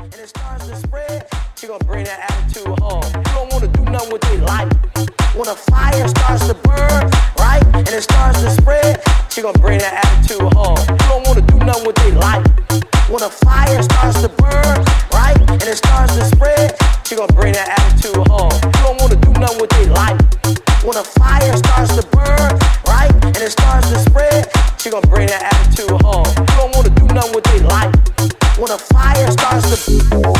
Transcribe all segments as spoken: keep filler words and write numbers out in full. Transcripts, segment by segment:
and it starts to spread, she gonna bring that attitude home. You don't wanna do nothing with their life. When a fire starts to burn, right, and it starts to spread, she gonna bring that attitude home. You don't wanna do nothing with their life. When a fire starts to burn, right, and it starts to spread, she gonna bring that attitude home. You don't wanna do nothing with their life. When a fire starts to burn, right, and it starts to spread, she gonna bring that attitude home. You don't wanna do nothing with their life. When a fire starts to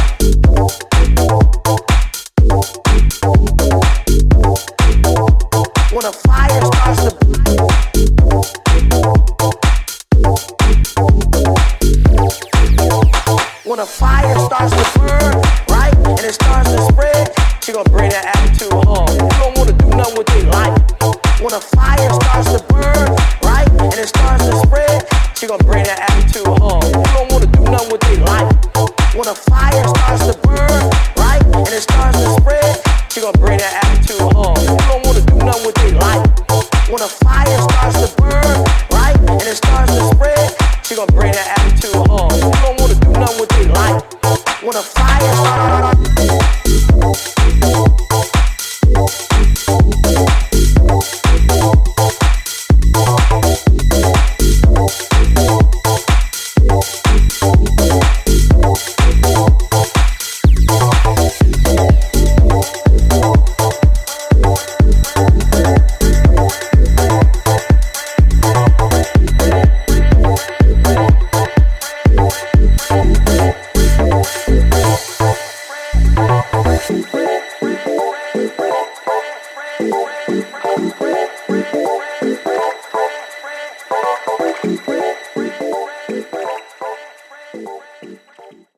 When a fire starts to When a fire starts to burn, right, and it starts to spread, she gonna bring that attitude home. You don't wanna do nothing with their life. When a fire starts to burn, right, and it starts to spread, she gonna bring that attitude home. You don't wanna do nothing with their life. When a fire